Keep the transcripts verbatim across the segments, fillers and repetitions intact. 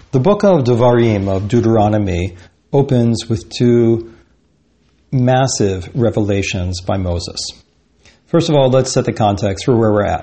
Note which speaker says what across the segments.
Speaker 1: The book of Devarim, of Deuteronomy, opens with two massive revelations by Moses. First of all, let's set the context for where we're at.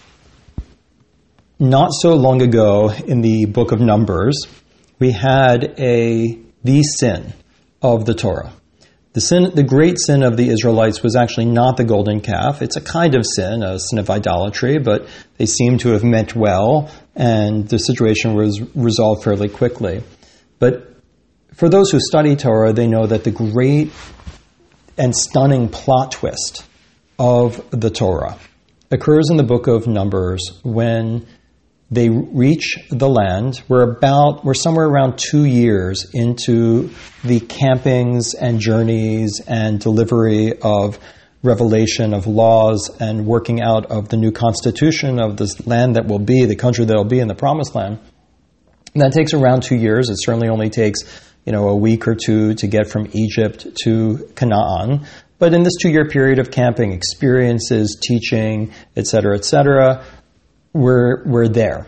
Speaker 1: Not so long ago in the book of Numbers, we had a the sin of the Torah. The sin, the great sin of the Israelites was actually not the golden calf. It's a kind of sin, a sin of idolatry, but they seem to have meant well, and the situation was resolved fairly quickly. But for those who study Torah, they know that the great and stunning plot twist of the Torah occurs in the book of Numbers when they reach the land. We're about, we're somewhere around two years into the campings and journeys and delivery of revelation of laws and working out of the new constitution of this land that will be, the country that will be in the promised land. And that takes around two years. It certainly only takes, you know, a week or two to get from Egypt to Canaan. But in this two-year period of camping, experiences, teaching, et cetera, et cetera, We're, we're there.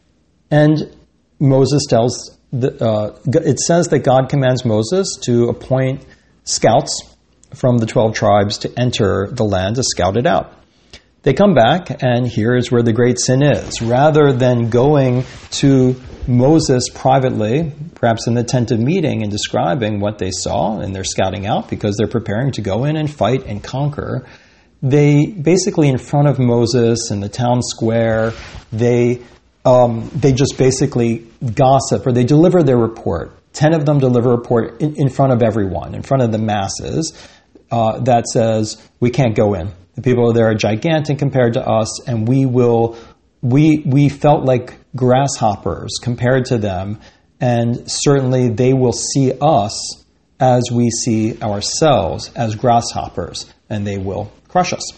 Speaker 1: And Moses tells, the, uh, it says that God commands Moses to appoint scouts from the twelve tribes to enter the land to scout it out. They come back, and here is where the great sin is. Rather than going to Moses privately, perhaps in the tent of meeting, and describing what they saw and they're scouting out because they're preparing to go in and fight and conquer, they basically, in front of Moses in the town square, they um, they just basically gossip, or they deliver their report. Ten of them deliver a report in, in front of everyone, in front of the masses, uh, that says, we can't go in. The people there are gigantic compared to us, and we will, we we felt like grasshoppers compared to them, and certainly they will see us as we see ourselves as grasshoppers, and they will crush us.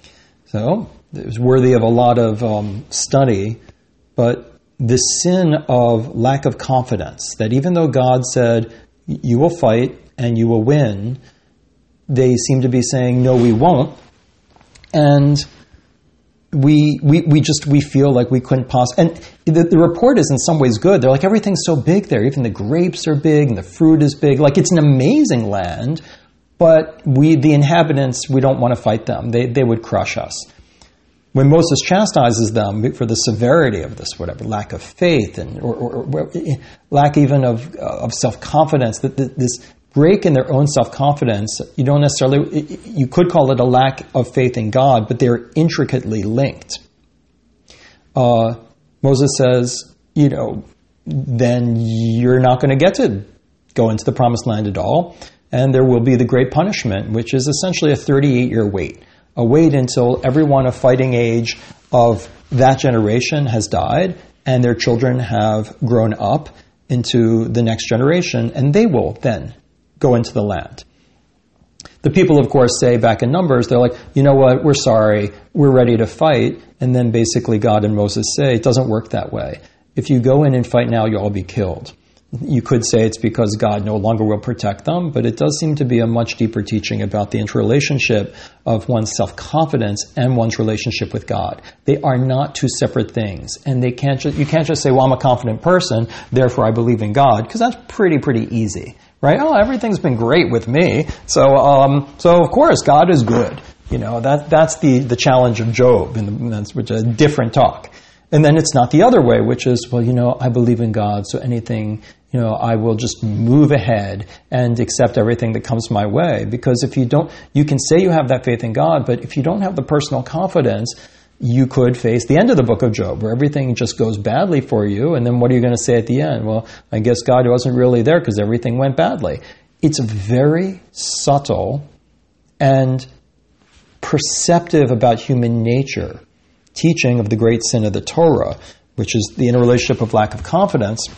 Speaker 1: So it was worthy of a lot of um, study, but the sin of lack of confidence, that even though God said, you will fight and you will win, they seem to be saying, no, we won't. And we we we just, we feel like we couldn't possibly, and the, the report is in some ways good. They're like, everything's so big there. Even the grapes are big and the fruit is big. Like, it's an amazing land. But we, the inhabitants, we don't want to fight them. They they would crush us. When Moses chastises them for the severity of this, whatever, lack of faith and or, or, or lack even of uh, of self-confidence, that this break in their own self-confidence, you don't necessarily, you could call it a lack of faith in God, but they're intricately linked. Uh, Moses says, you know, then you're not going to get to go into the promised land at all. And there will be the great punishment, which is essentially a thirty-eight-year wait. A wait until everyone of fighting age of that generation has died and their children have grown up into the next generation, and they will then go into the land. The people, of course, say back in Numbers, they're like, you know what, we're sorry, we're ready to fight. And then basically God and Moses say, it doesn't work that way. If you go in and fight now, you'll all be killed. You could say it's because God no longer will protect them, but it does seem to be a much deeper teaching about the interrelationship of one's self-confidence and one's relationship with God. They are not two separate things, and they can't just, you can't just say, well, I'm a confident person, therefore I believe in God, because that's pretty, pretty easy, right? Oh, everything's been great with me, so um, so of course God is good. You know, that that's the, the challenge of Job, and that's which is a different talk. And then it's not the other way, which is, well, you know, I believe in God, so anything, you know, I will just move ahead and accept everything that comes my way. Because if you don't, you can say you have that faith in God, but if you don't have the personal confidence, you could face the end of the book of Job, where everything just goes badly for you, and then what are you going to say at the end? Well, I guess God wasn't really there because everything went badly. It's very subtle and perceptive about human nature teaching of the great sin of the Torah, which is the interrelationship of lack of confidence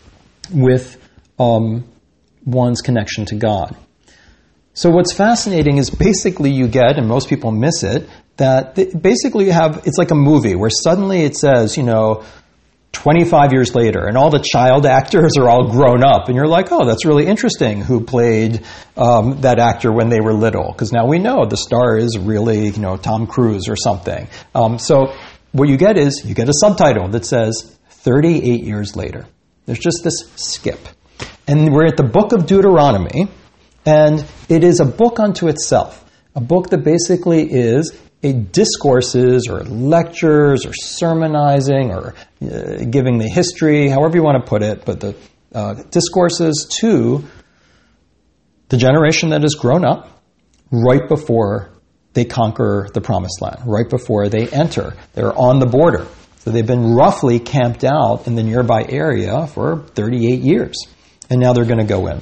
Speaker 1: with um, one's connection to God. So what's fascinating is basically you get, and most people miss it, that basically you have, it's like a movie where suddenly it says, you know, twenty-five years later, and all the child actors are all grown up, and you're like, oh, that's really interesting who played um, that actor when they were little, because now we know the star is really, you know, Tom Cruise or something. Um, so what you get is, you get a subtitle that says thirty-eight years later. There's just this skip. And we're at the book of Deuteronomy, and it is a book unto itself. A book that basically is a discourses or lectures or sermonizing or uh, giving the history, however you want to put it, but the uh, discourses to the generation that has grown up right before they conquer the promised land, right before they enter. They're on the border. So they've been roughly camped out in the nearby area for thirty-eight years. And now they're going to go in.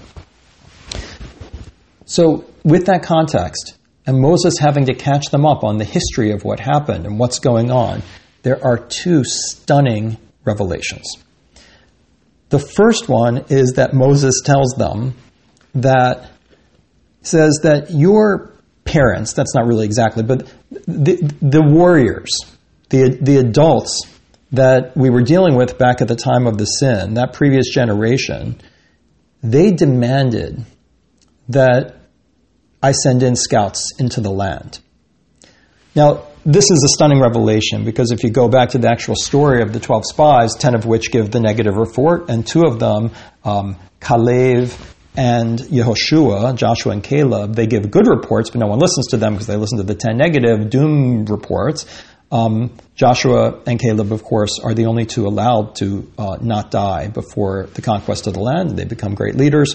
Speaker 1: So with that context, and Moses having to catch them up on the history of what happened and what's going on, there are two stunning revelations. The first one is that Moses tells them that, says that your parents, that's not really exactly, but the, the warriors, the, the adults that we were dealing with back at the time of the sin, that previous generation, they demanded that I send in scouts into the land. Now, this is a stunning revelation because if you go back to the actual story of the twelve spies, ten of which give the negative report, and two of them, um, Caleb and Yehoshua, Joshua and Caleb, they give good reports, but no one listens to them because they listen to the ten negative doom reports. Um, Joshua and Caleb, of course, are the only two allowed to uh, not die before the conquest of the land. They become great leaders.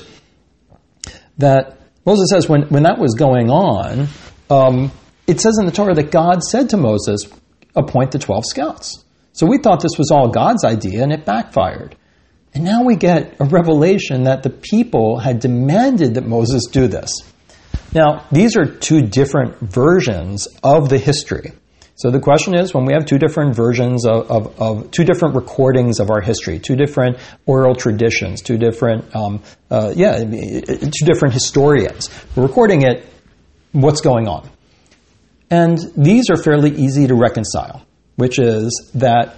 Speaker 1: That Moses says when, when that was going on, um, it says in the Torah that God said to Moses, appoint the twelve scouts. So we thought this was all God's idea, and it backfired. And now we get a revelation that the people had demanded that Moses do this. Now, these are two different versions of the history. So the question is, when we have two different versions of, of, of two different recordings of our history, two different oral traditions, two different, um, uh, yeah, two different historians, we're recording it, what's going on? And these are fairly easy to reconcile, which is that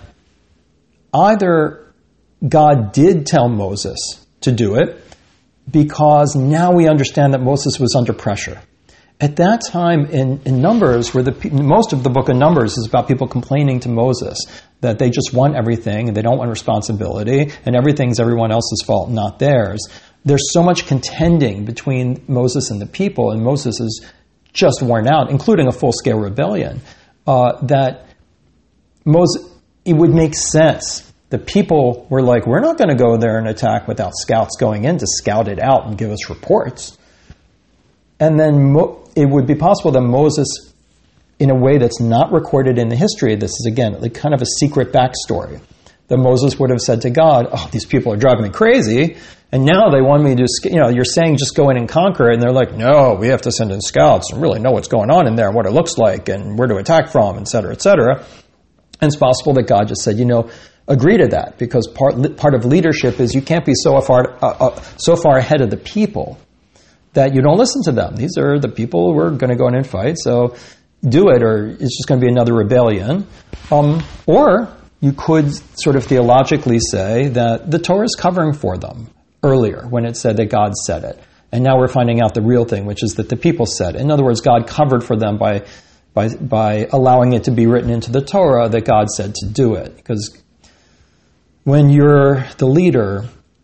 Speaker 1: either God did tell Moses to do it because now we understand that Moses was under pressure. At that time in, in Numbers, where the most of the book of Numbers is about people complaining to Moses that they just want everything and they don't want responsibility and everything's everyone else's fault, not theirs. There's so much contending between Moses and the people, and Moses is just worn out, including a full-scale rebellion, uh, that Moses, it would make sense. The people were like, we're not going to go there and attack without scouts going in to scout it out and give us reports. And then Mo- it would be possible that Moses, in a way that's not recorded in the history, this is again like kind of a secret backstory, that Moses would have said to God, oh, these people are driving me crazy, and now they want me to, you know, you're saying just go in and conquer, and they're like, no, we have to send in scouts and really know what's going on in there and what it looks like and where to attack from, et cetera, et cetera. And it's possible that God just said, you know, agree to that, because part part of leadership is you can't be so far uh, uh, so far ahead of the people that you don't listen to them. These are the people who are going to go in and fight, so do it, or it's just going to be another rebellion. Um, or you could sort of theologically say that the Torah is covering for them earlier when it said that God said it. And now we're finding out the real thing, which is that the people said it. In other words, God covered for them by, by, by allowing it to be written into the Torah that God said to do it. Because when you're the leader,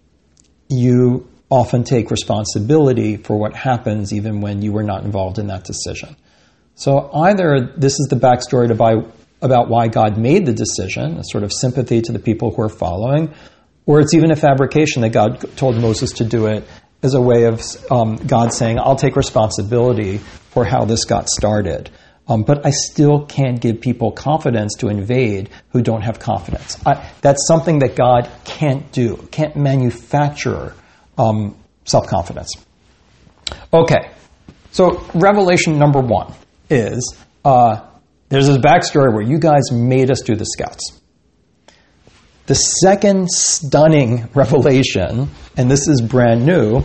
Speaker 1: you often take responsibility for what happens even when you were not involved in that decision. So either this is the backstory to buy, about why God made the decision, a sort of sympathy to the people who are following, or it's even a fabrication that God told Moses to do it as a way of um, God saying, I'll take responsibility for how this got started. Um, but I still can't give people confidence to invade who don't have confidence. I, that's something that God can't do, can't manufacture Um, self-confidence. Okay, so revelation number one is, uh, there's this backstory where you guys made us do the scouts. The second stunning revelation, and this is brand new,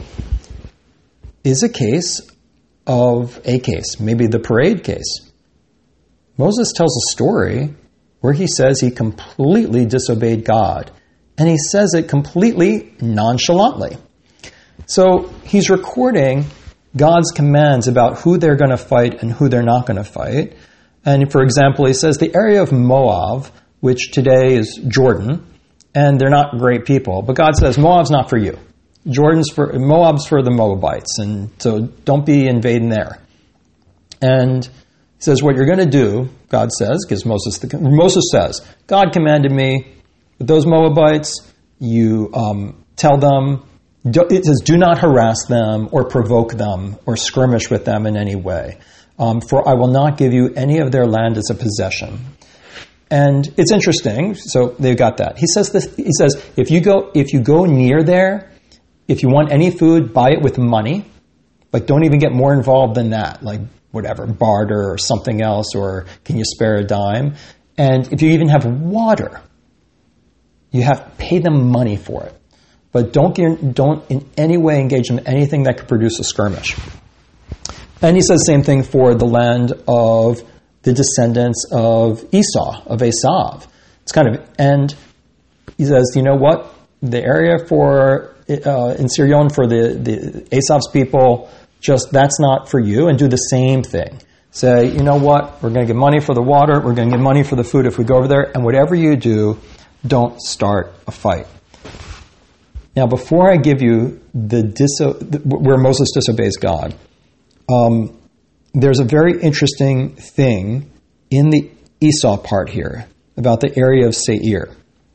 Speaker 1: is a case of a case, maybe the parade case. Moses tells a story where he says he completely disobeyed God, and he says it completely nonchalantly. So he's recording God's commands about who they're going to fight and who they're not going to fight. And for example, he says the area of Moab, which today is Jordan, and they're not great people. But God says, Moab's not for you. Jordan's for, Moab's for the Moabites, and so don't be invading there. And he says, what you're going to do, God says, gives Moses the, Moses says, God commanded me, with those Moabites, you um, tell them, it says, do not harass them or provoke them or skirmish with them in any way. Um, for I will not give you any of their land as a possession. And it's interesting. So they've got that. He says this. He says, if you go, if you go near there, if you want any food, buy it with money. Like, don't even get more involved than that. Like, whatever, barter or something else, or can you spare a dime? And if you even have water, you have to pay them money for it. But don't get, don't in any way engage in anything that could produce a skirmish. And he says the same thing for the land of the descendants of Esau, of Esav. It's kind of, and he says, you know what? The area for, uh, in Sirion for the, the Esav's people, just, that's not for you, and do the same thing. Say, you know what? We're going to get money for the water. We're going to get money for the food if we go over there. And whatever you do, don't start a fight. Now, before I give you the, diso- where Moses disobeys God, um, there's a very interesting thing in the Esau part here about the area of Seir.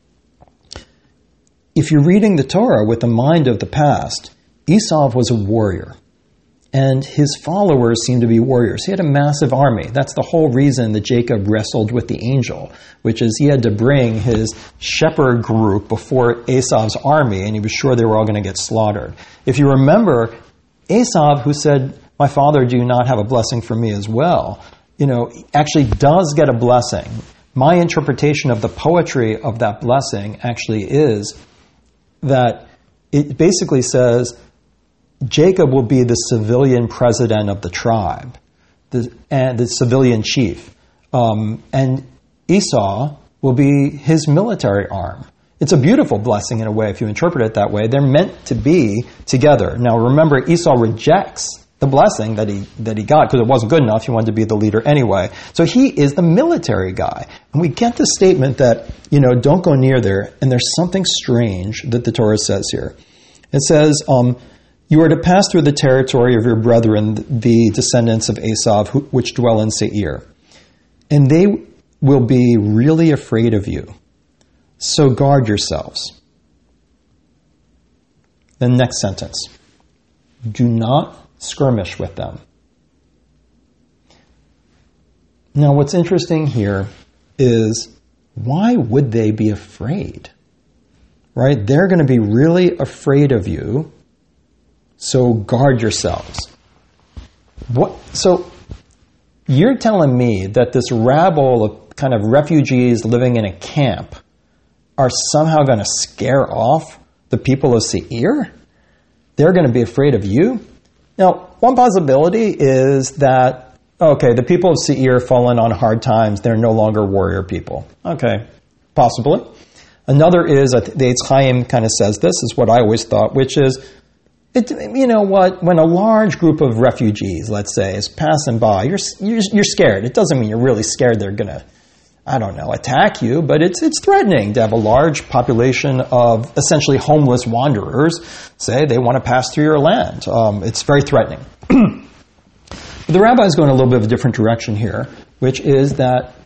Speaker 1: If you're reading the Torah with the mind of the past, Esau was a warrior, and his followers seemed to be warriors. He had a massive army. That's the whole reason that Jacob wrestled with the angel, which is he had to bring his shepherd group before Esau's army, and he was sure they were all going to get slaughtered. If you remember, Esau, who said, my father, do you not have a blessing for me as well? You know, actually does get a blessing. My interpretation of the poetry of that blessing actually is that it basically says Jacob will be the civilian president of the tribe, the, and the civilian chief, um, and Esau will be his military arm. It's a beautiful blessing in a way if you interpret it that way. They're meant to be together. Now remember, Esau rejects the blessing that he that he got because it wasn't good enough. He wanted to be the leader anyway. So he is the military guy. And we get the statement that, you know, don't go near there. And there's something strange that the Torah says here. It says, um, you are to pass through the territory of your brethren, the descendants of Esav, who, which dwell in Seir. And they will be really afraid of you. So guard yourselves. The next sentence. Do not skirmish with them. Now, what's interesting here is, why would they be afraid? Right? They're going to be really afraid of you, so guard yourselves. What? So, you're telling me that this rabble of kind of refugees living in a camp are somehow going to scare off the people of Seir? They're going to be afraid of you? Now, one possibility is that, okay, the people of Seir fallen on hard times. They're no longer warrior people. Okay, possibly. Another is, the Eitz Chaim kind of says this, is what I always thought, which is, it, you know what, when a large group of refugees, let's say, is passing by, you're, you're, you're scared. It doesn't mean you're really scared they're going to, I don't know, attack you, but it's it's threatening to have a large population of essentially homeless wanderers say they want to pass through your land. Um, it's very threatening. The rabbi is going a little bit of a different direction here, which is that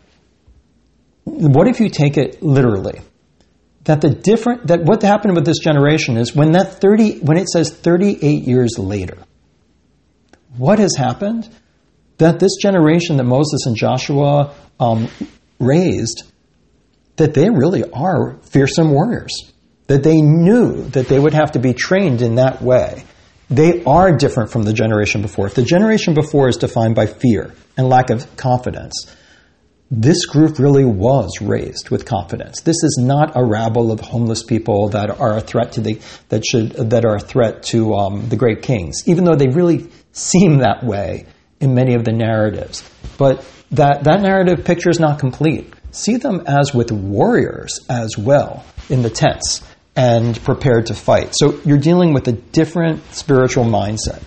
Speaker 1: what if you take it literally? That the different that what happened with this generation is when that thirty when it says thirty-eight years later, what has happened? That this generation that Moses and Joshua um, raised, that they really are fearsome warriors, that they knew that they would have to be trained in that way. They are different from the generation before. If the generation before is defined by fear and lack of confidence, this group really was raised with confidence. This is not a rabble of homeless people that are a threat to the that should that are a threat to um, the great kings, even though they really seem that way in many of the narratives. But that, that narrative picture is not complete. See them as with warriors as well in the tents and prepared to fight. So you're dealing with a different spiritual mindset.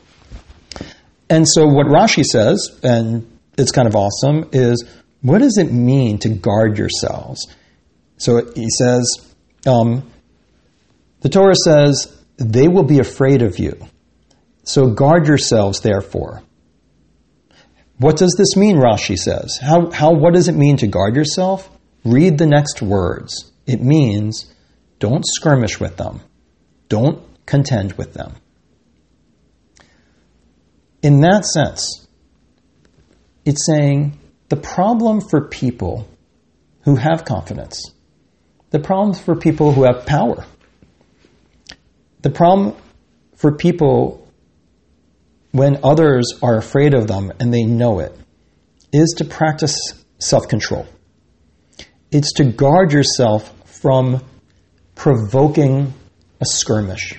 Speaker 1: And so what Rashi says, and it's kind of awesome, is what does it mean to guard yourselves? So he says, Um, the Torah says, they will be afraid of you. So guard yourselves, therefore. What does this mean, Rashi says? How, how, what does it mean to guard yourself? Read the next words. It means don't skirmish with them. Don't contend with them. In that sense, it's saying the problem for people who have confidence, the problem for people who have power, the problem for people when others are afraid of them and they know it, is to practice self-control. It's to guard yourself from provoking a skirmish.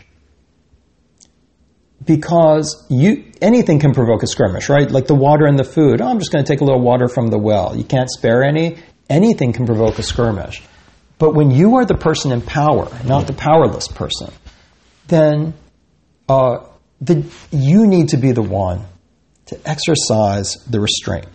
Speaker 1: Because you anything can provoke a skirmish, right? Like the water and the food. Oh, I'm just going to take a little water from the well. You can't spare any. Anything can provoke a skirmish. But when you are the person in power, not the powerless person, then uh, the, you need to be the one to exercise the restraint.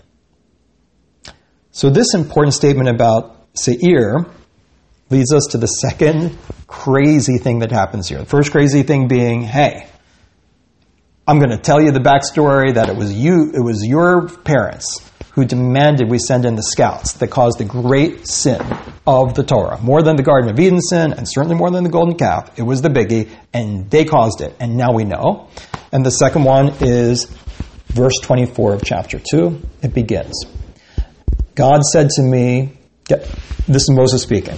Speaker 1: So this important statement about Seir leads us to the second crazy thing that happens here. The first crazy thing being, hey, I'm going to tell you the backstory that it was you, it was your parents who demanded we send in the scouts that caused the great sin of the Torah. More than the Garden of Eden sin, and certainly more than the golden calf. It was the biggie, and they caused it, and now we know. And the second one is verse twenty-four of chapter two. It begins. God said to me, get, this is Moses speaking,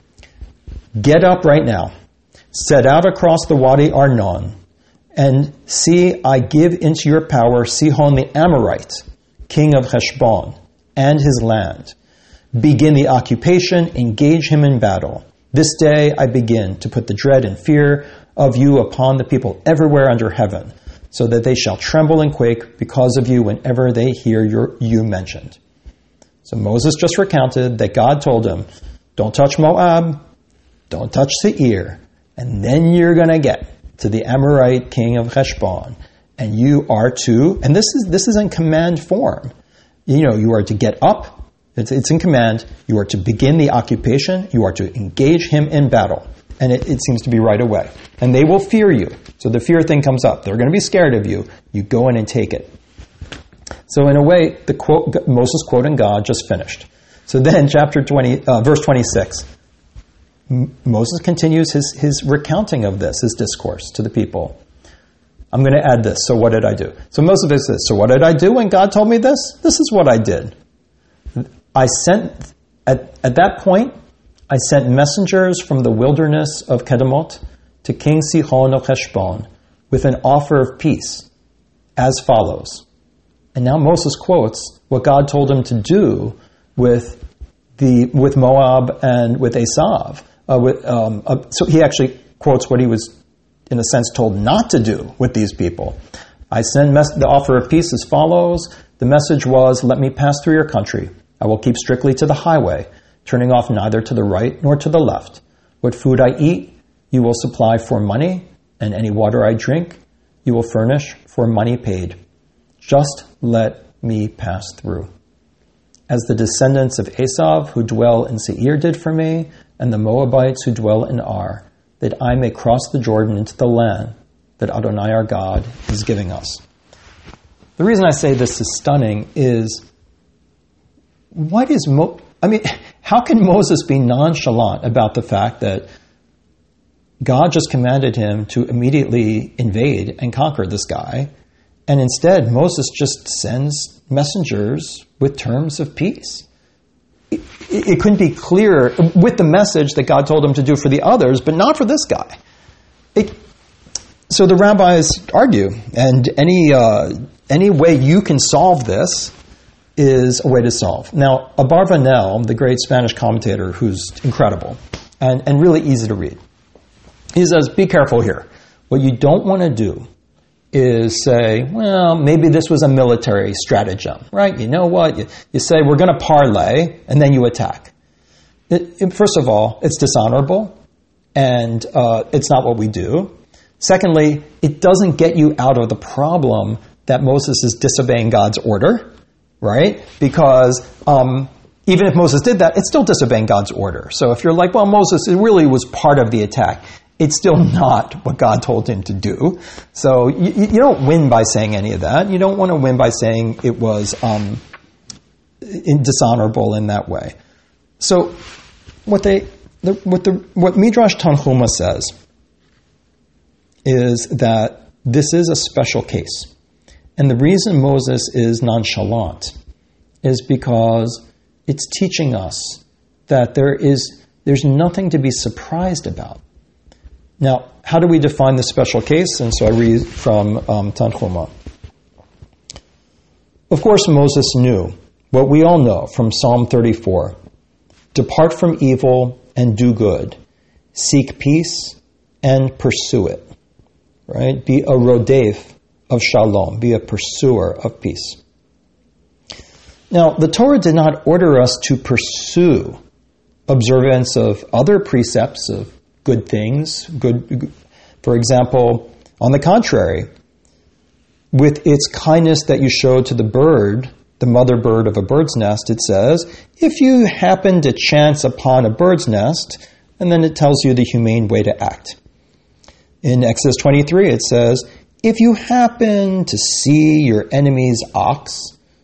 Speaker 1: get up right now, set out across the Wadi Arnon, and see, I give into your power Sihon the Amorite, king of Heshbon, and his land. Begin the occupation, engage him in battle. This day I begin to put the dread and fear of you upon the people everywhere under heaven, so that they shall tremble and quake because of you whenever they hear your, you mentioned. So Moses just recounted that God told him, don't touch Moab, don't touch Seir, and then you're going to get to the Amorite king of Heshbon, and you are to, and this is this is in command form. You know, you are to get up, it's, it's in command, you are to begin the occupation, you are to engage him in battle. And it, it seems to be right away. And they will fear you. So the fear thing comes up. They're going to be scared of you. You go in and take it. So in a way, the quote, Moses quoting God just finished. So then chapter twenty, uh, verse twenty-six, M- Moses continues his, his recounting of this, his discourse to the people. I'm going to add this. So what did I do? So Moses says, so what did I do when God told me this? This is what I did. I sent, at, at that point, I sent messengers from the wilderness of Kedemot to King Sihon of Heshbon with an offer of peace as follows. And now Moses quotes what God told him to do with the with Moab and with Esav. Uh, with, um, uh, so he actually quotes what he was, in a sense, told not to do with these people. I send mes- the offer of peace as follows. The message was, let me pass through your country. I will keep strictly to the highway, turning off neither to the right nor to the left. What food I eat, you will supply for money, and any water I drink, you will furnish for money paid. Just let me pass through. As the descendants of Esav who dwell in Seir did for me, and the Moabites who dwell in Ar, that I may cross the Jordan into the land that Adonai our God is giving us. The reason I say this is stunning is, what is Mo- I mean, how can Moses be nonchalant about the fact that God just commanded him to immediately invade and conquer this guy, and instead Moses just sends messengers with terms of peace? It, it couldn't be clearer with the message that God told him to do for the others, but not for this guy. It, so the rabbis argue, and any uh, any way you can solve this is a way to solve. Now, Abarbanel, the great Spanish commentator who's incredible and, and really easy to read, he says, be careful here. What you don't want to do is say, well, maybe this was a military stratagem, right? You know what? You, you say, we're going to parlay, and then you attack. It, it, first of all, it's dishonorable, and uh, it's not what we do. Secondly, it doesn't get you out of the problem that Moses is disobeying God's order, right? Because um, even if Moses did that, it's still disobeying God's order. So if you're like, well, Moses, it really was part of the attack, it's still not what God told him to do. So you, you don't win by saying any of that. You don't want to win by saying it was um, dishonorable in that way. So what they, the, what the what Midrash Tanhuma says is that this is a special case. And the reason Moses is nonchalant is because it's teaching us that there is there's nothing to be surprised about. Now, how do we define the special case? And so I read from um, Tanhuma. Of course, Moses knew what we all know from Psalm thirty-four. Depart from evil and do good. Seek peace and pursue it. Right? Be a rodef of shalom. Be a pursuer of peace. Now, the Torah did not order us to pursue observance of other precepts of good things. Good, for example, on the contrary, with its kindness that you show to the bird, the mother bird of a bird's nest, it says, if you happen to chance upon a bird's nest, and then it tells you the humane way to act. In Exodus twenty-three, it says, if you happen to see your enemy's ox,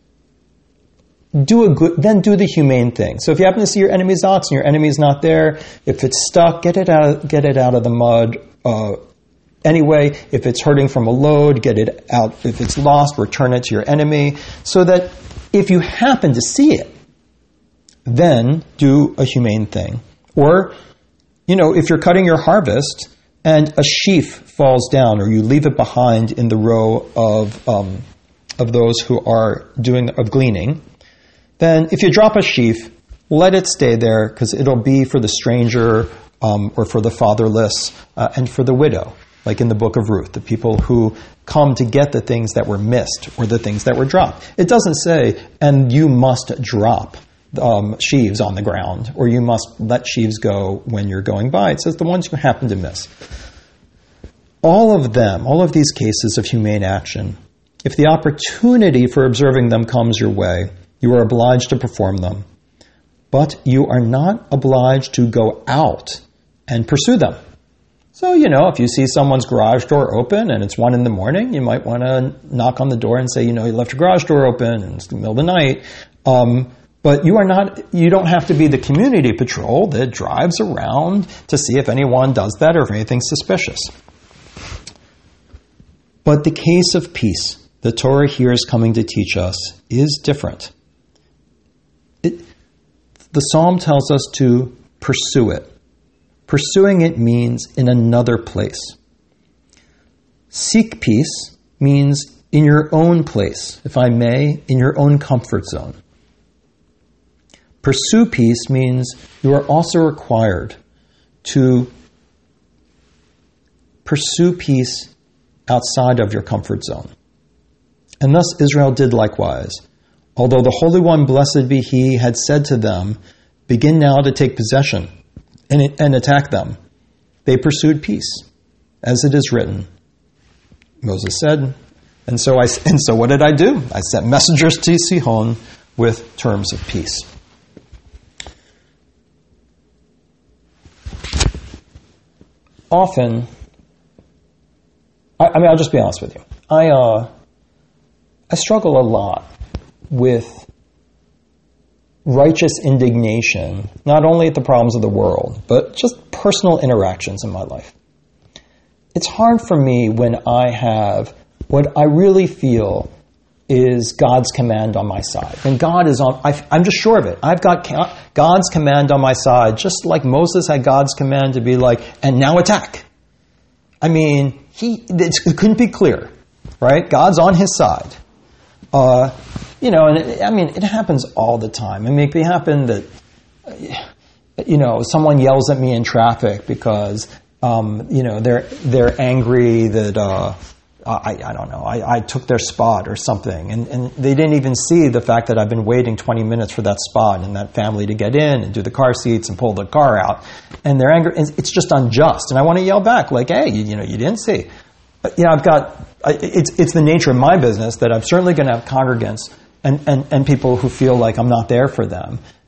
Speaker 1: do a good, then do the humane thing. So if you happen to see your enemy's ox and your enemy's not there, if it's stuck, get it out, get it out of the mud. Uh, anyway, if it's hurting from a load, get it out. If it's lost, return it to your enemy. So that if you happen to see it, then do a humane thing. Or, you know, if you're cutting your harvest and a sheaf falls down, or you leave it behind in the row of um, of those who are doing of gleaning, then if you drop a sheaf, let it stay there, because it'll be for the stranger um, or for the fatherless uh, and for the widow, like in the book of Ruth, the people who come to get the things that were missed or the things that were dropped. It doesn't say, and you must drop um, sheaves on the ground, or you must let sheaves go when you're going by. It says the ones you happen to miss. All of them, all of these cases of humane action, if the opportunity for observing them comes your way, you are obliged to perform them. But you are not obliged to go out and pursue them. So, you know, if you see someone's garage door open and it's one in the morning, you might want to knock on the door and say, you know, you left your garage door open and it's the middle of the night. Um, but you are not, you don't have to be the community patrol that drives around to see if anyone does that or if anything's suspicious. But the case of peace the Torah here is coming to teach us is different. It, the Psalm tells us to pursue it. Pursuing it means in another place. Seek peace means in your own place, if I may, in your own comfort zone. Pursue peace means you are also required to pursue peace outside of your comfort zone. And thus Israel did likewise. Although the Holy One, blessed be He, had said to them, begin now to take possession and, and attack them, they pursued peace, as it is written. Moses said, and so I, and so what did I do? I sent messengers to Sihon with terms of peace. Often, I, I mean, I'll just be honest with you. I, uh, I struggle a lot with righteous indignation, not only at the problems of the world, but just personal interactions in my life. It's hard for me when I have what I really feel is God's command on my side. When God is on, I, I'm just sure of it. I've got God's command on my side, just like Moses had God's command to be like, and now attack. I mean, he it couldn't be clearer, right? God's on his side. Uh, you know, and it, I mean, it happens all the time. I mean, it can happen that, you know, someone yells at me in traffic because, um, you know, they're they're angry that, uh, I, I don't know, I, I took their spot or something. And, and they didn't even see the fact that I've been waiting twenty minutes for that spot and that family to get in and do the car seats and pull the car out. And they're angry. It's just unjust. And I want to yell back like, hey, you, you know, you didn't see. But, you know, I've got, it's it's the nature of my business that I'm certainly going to have congregants and, and, and people who feel like I'm not there for them.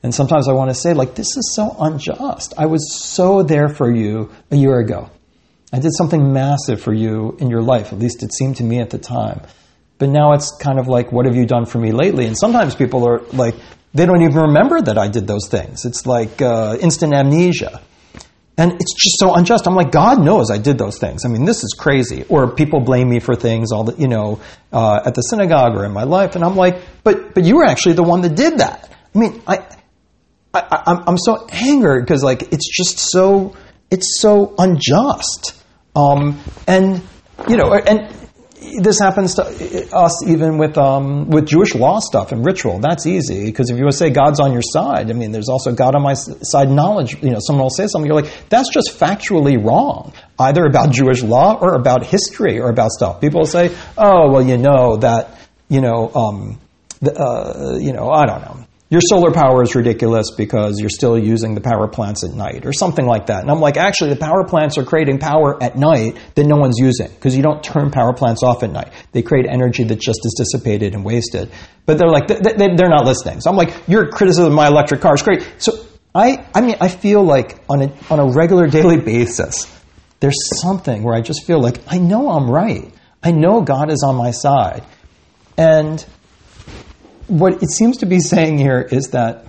Speaker 1: And sometimes I want to say, like, this is so unjust. I was so there for you a year ago. I did something massive for you in your life. At least it seemed to me at the time. But now it's kind of like, what have you done for me lately? And sometimes people are like, they don't even remember that I did those things. It's like uh, instant amnesia. And it's just so unjust. I'm like, God knows I did those things. I mean, this is crazy. Or people blame me for things all the, you know, uh, at the synagogue or in my life. And I'm like, but but you were actually the one that did that. I mean, I, I I'm, I'm so angered because like it's just so it's so unjust. Um, and you know, and this happens to us even with um, with Jewish law stuff and ritual. That's easy because if you say God's on your side, I mean, there's also God on my side knowledge. You know, someone will say something, you're like, that's just factually wrong, either about Jewish law or about history or about stuff. People will say, oh, well, you know that, you know, um, the, uh, you know, I don't know. Your solar power is ridiculous because you're still using the power plants at night or something like that. And I'm like, actually, the power plants are creating power at night that no one's using because you don't turn power plants off at night. They create energy that just is dissipated and wasted. But they're like, they, they, they're not listening. So I'm like, your criticism of my electric car is great. So I, I mean, I feel like on a, on a regular daily basis, there's something where I just feel like, I know I'm right. I know God is on my side. And what it seems to be saying here is that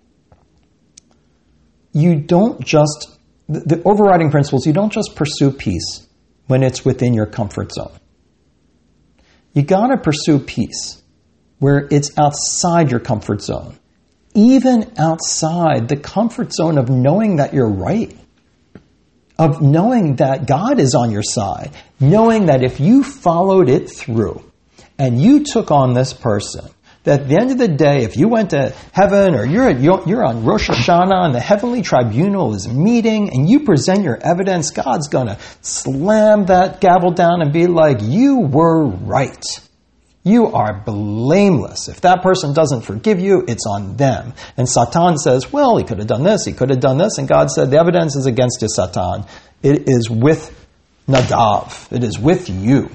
Speaker 1: you don't just, the, the overriding principles, you don't just pursue peace when it's within your comfort zone. You got to pursue peace where it's outside your comfort zone, even outside the comfort zone of knowing that you're right, of knowing that God is on your side, knowing that if you followed it through and you took on this person, that at the end of the day, if you went to heaven or you're, at, you're on Rosh Hashanah and the heavenly tribunal is meeting and you present your evidence, God's going to slam that gavel down and be like, you were right. You are blameless. If that person doesn't forgive you, it's on them. And Satan says, well, he could have done this, he could have done this. And God said, the evidence is against you, Satan. It is with Nadav. It is with you.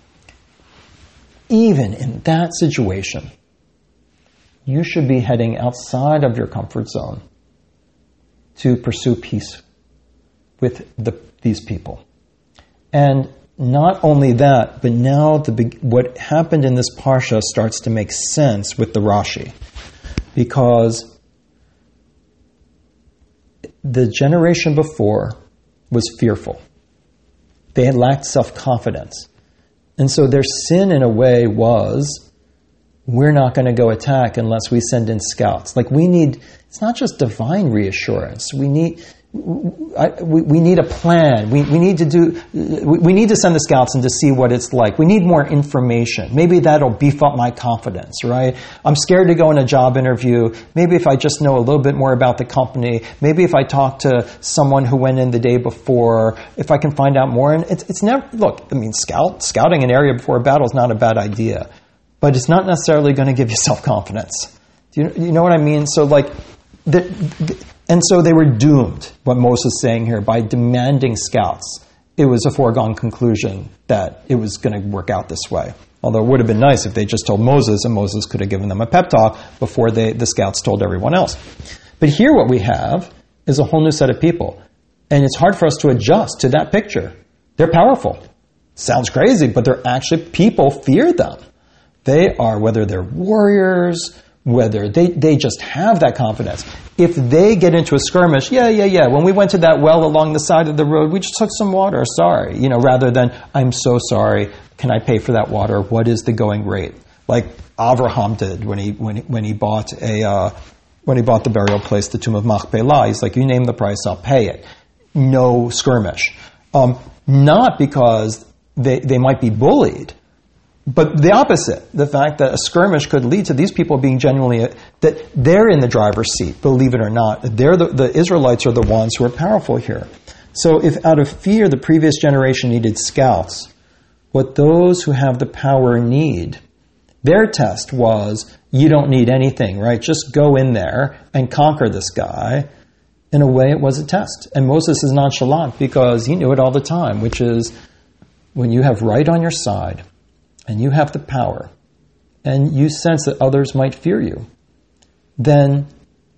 Speaker 1: Even in that situation, you should be heading outside of your comfort zone to pursue peace with the, these people. And not only that, but now the, what happened in this parsha starts to make sense with the Rashi. Because the generation before was fearful. They had lacked self-confidence. And so their sin in a way was, we're not going to go attack unless we send in scouts. Like we need, it's not just divine reassurance. We need, I, we, we need a plan. We, we need to do, we, we need to send the scouts and to see what it's like. We need more information. Maybe that'll beef up my confidence, right? I'm scared to go in a job interview. Maybe if I just know a little bit more about the company, maybe if I talk to someone who went in the day before, if I can find out more. And it's, it's never, look, I mean, scout, scouting an area before a battle is not a bad idea. But it's not necessarily going to give you self-confidence. Do you, you know what I mean? So like, the, the, and so they were doomed, what Moses is saying here, by demanding scouts. It was a foregone conclusion that it was going to work out this way. Although it would have been nice if they just told Moses, and Moses could have given them a pep talk before they, the scouts told everyone else. But here what we have is a whole new set of people. And it's hard for us to adjust to that picture. They're powerful. Sounds crazy, but they're actually, people fear them. They are, whether they're warriors, whether they, they just have that confidence. If they get into a skirmish, yeah, yeah, yeah, when we went to that well along the side of the road, we just took some water, sorry. You know, rather than, I'm so sorry, can I pay for that water? What is the going rate? Like Avraham did when he, when he, when he bought a, uh, when he bought the burial place, the tomb of Machpelah. He's like, you name the price, I'll pay it. No skirmish. Um, not because they, they might be bullied, but the opposite, the fact that a skirmish could lead to these people being genuinely, that they're in the driver's seat, believe it or not. They're the, the Israelites are the ones who are powerful here. So if out of fear the previous generation needed scouts, what those who have the power need, their test was, you don't need anything, right? Just go in there and conquer this guy. In a way, it was a test. And Moses is nonchalant because he knew it all the time, which is when you have right on your side, and you have the power, and you sense that others might fear you, then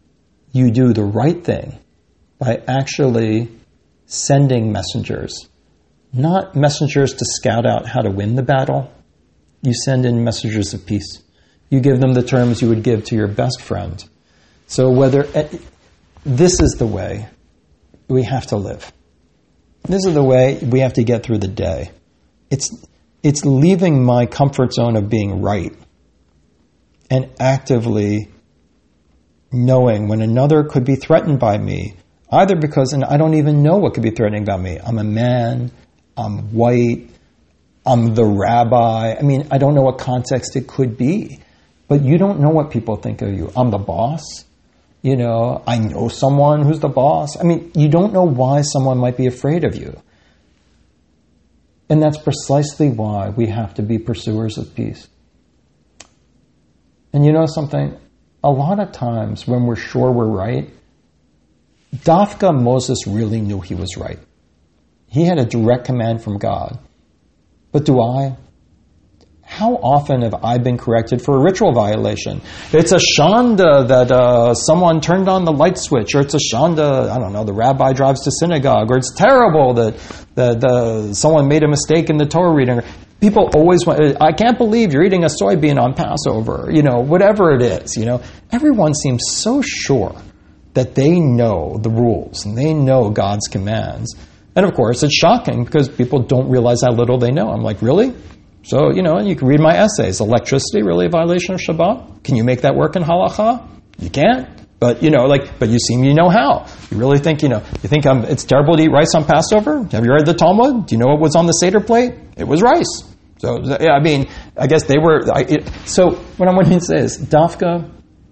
Speaker 1: you do the right thing by actually sending messengers, not messengers to scout out how to win the battle. You send in messengers of peace. You give them the terms you would give to your best friend. So whether this is the way we have to live. This is the way we have to get through the day. It's it's leaving my comfort zone of being right and actively knowing when another could be threatened by me, either because, and I don't even know what could be threatening about me. I'm a man, I'm white, I'm the rabbi. I mean, I don't know what context it could be, but you don't know what people think of you. I'm the boss. You know, I know someone who's the boss. I mean, you don't know why someone might be afraid of you. And that's precisely why we have to be pursuers of peace. And you know something? A lot of times when we're sure we're right, Dafka Moses really knew he was right. He had a direct command from God. But do I? How often have I been corrected for a ritual violation? It's a shanda that uh, someone turned on the light switch, or it's a shanda, I don't know, the rabbi drives to synagogue, or it's terrible that, that uh, someone made a mistake in the Torah reading. People always want, I can't believe you're eating a soybean on Passover, you know, whatever it is, you know. Everyone seems so sure that they know the rules and they know God's commands. And of course, it's shocking because people don't realize how little they know. I'm like, really? So, you know, you can read my essays. Electricity, really a violation of Shabbat? Can you make that work in halacha? You can't. But, you know, like, but you seem you know how. You really think, you know, you think um, it's terrible to eat rice on Passover? Have you read the Talmud? Do you know what was on the Seder plate? It was rice. So, yeah, I mean, I guess they were, I, it, so what I'm wanting to say is, Dafka,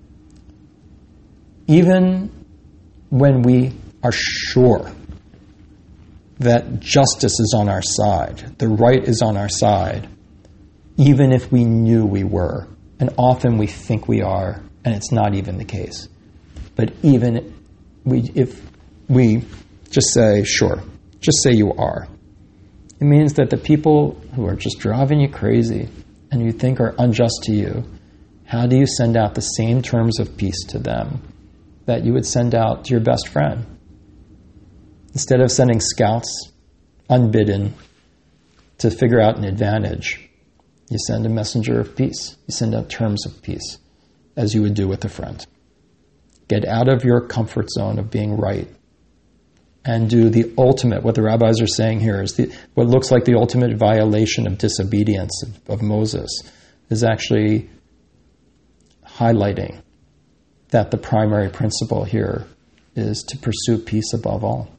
Speaker 1: even when we are sure that justice is on our side, the right is on our side, even if we knew we were, and often we think we are, and it's not even the case. But even we, if we just say, sure, just say you are, it means that the people who are just driving you crazy and you think are unjust to you, how do you send out the same terms of peace to them that you would send out to your best friend? Instead of sending scouts unbidden to figure out an advantage, you send a messenger of peace. You send out terms of peace, as you would do with a friend. Get out of your comfort zone of being right and do the ultimate, what the rabbis are saying here is the, what looks like the ultimate violation of disobedience of, of Moses is actually highlighting that the primary principle here is to pursue peace above all.